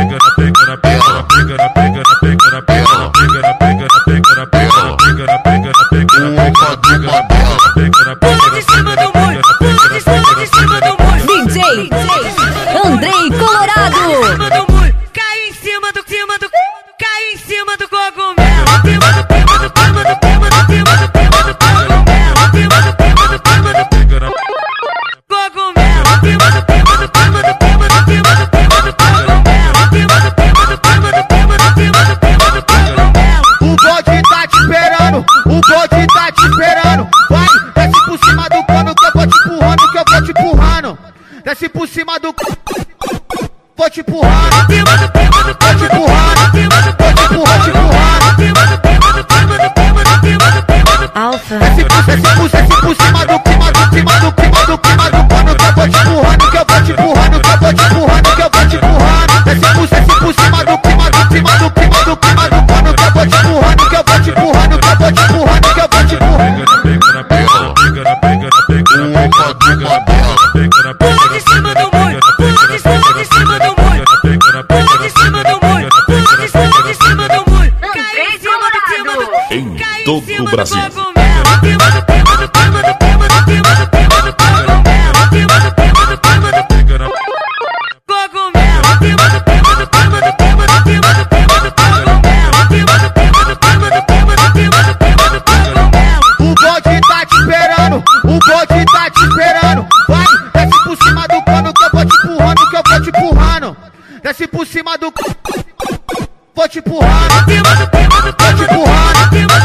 DJ Andrei Colorado. Cai em cima do cai em cima do cogumelo. Cima do cogumelo. O bode tá te esperando, o bode tá te esperando. Vai, desce por cima do cano que eu vou te empurrando, que eu vou te empurrando. Desce por cima do vou te empurrando, vou te empurrando, vou te empurrando. Alfa. Desce por cima do cano que eu vou te empurrando, que eu vou te empurrando, que eu vou te empurrando, que eu vou te empurrando. Desce por cima do cano que eu vou te empurrando, que eu vou te empurrando, que eu vou te empurrando, que eu vou te empurrando. Pula de cima do muro, pula de cima do muro, pula de cima do muro, pula de cima do muro. Cai em cima do em todo o Brasil. O bode tá te esperando, o bode tá te esperando. Vai, desce por cima do cano que eu vou te empurrando, que eu vou te empurrando. Desce por cima do vou te empurrando, vou te empurrando.